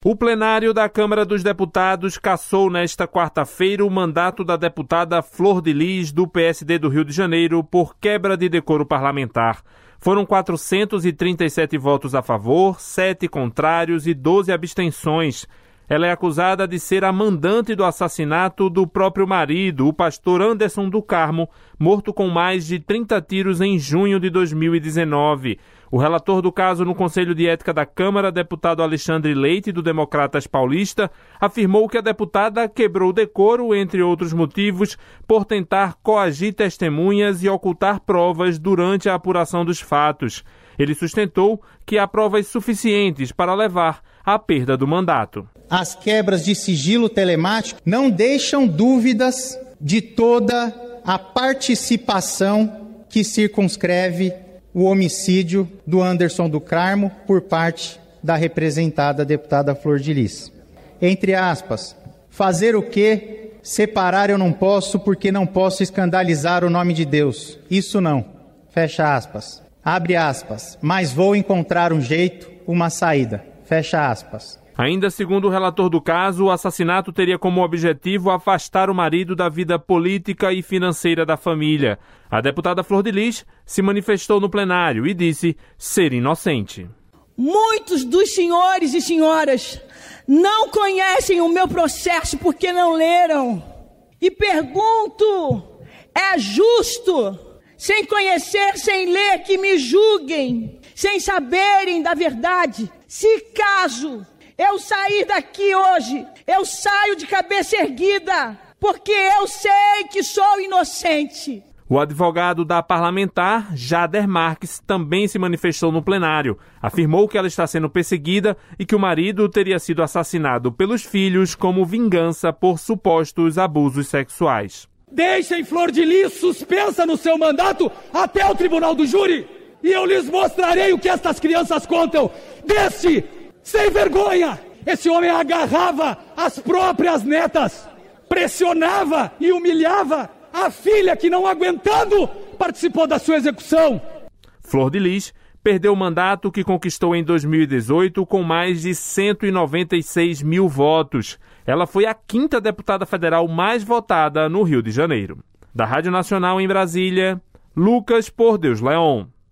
O plenário da Câmara dos Deputados cassou nesta quarta-feira o mandato da deputada Flor de Lis, do PSD do Rio de Janeiro, por quebra de decoro parlamentar. Foram 437 votos a favor, 7 contrários e 12 abstenções. Ela é acusada de ser a mandante do assassinato do próprio marido, o pastor Anderson do Carmo, morto com mais de 30 tiros em junho de 2019. O relator do caso no Conselho de Ética da Câmara, deputado Alexandre Leite, do Democratas Paulista, afirmou que a deputada quebrou o decoro, entre outros motivos, por tentar coagir testemunhas e ocultar provas durante a apuração dos fatos. Ele sustentou que há provas suficientes para levar à perda do mandato. As quebras de sigilo telemático não deixam dúvidas de toda a participação que circunscreve o homicídio do Anderson do Carmo por parte da representada deputada Flor de Lis. Entre aspas, fazer o quê? Separar eu não posso porque não posso escandalizar o nome de Deus. Isso não. Fecha aspas. Abre aspas. Mas vou encontrar um jeito, uma saída. Fecha aspas. Ainda segundo o relator do caso, o assassinato teria como objetivo afastar o marido da vida política e financeira da família. A deputada Flor de Lis se manifestou no plenário e disse ser inocente. Muitos dos senhores e senhoras não conhecem o meu processo porque não leram. E pergunto, é justo, sem conhecer, sem ler, que me julguem, sem saberem da verdade? Se caso eu sair daqui hoje, eu saio de cabeça erguida, porque eu sei que sou inocente. O advogado da parlamentar, Jader Marques, também se manifestou no plenário. Afirmou que ela está sendo perseguida e que o marido teria sido assassinado pelos filhos como vingança por supostos abusos sexuais. Deixem Flor de Lis suspensa no seu mandato até o tribunal do júri, e eu lhes mostrarei o que estas crianças contam deste sem vergonha. Esse homem agarrava as próprias netas, pressionava e humilhava a filha que, não aguentando, participou da sua execução. Flor de Lis perdeu o mandato que conquistou em 2018 com mais de 196 mil votos. Ela foi a 5ª deputada federal mais votada no Rio de Janeiro. Da Rádio Nacional em Brasília, Lucas Por Deus Leon.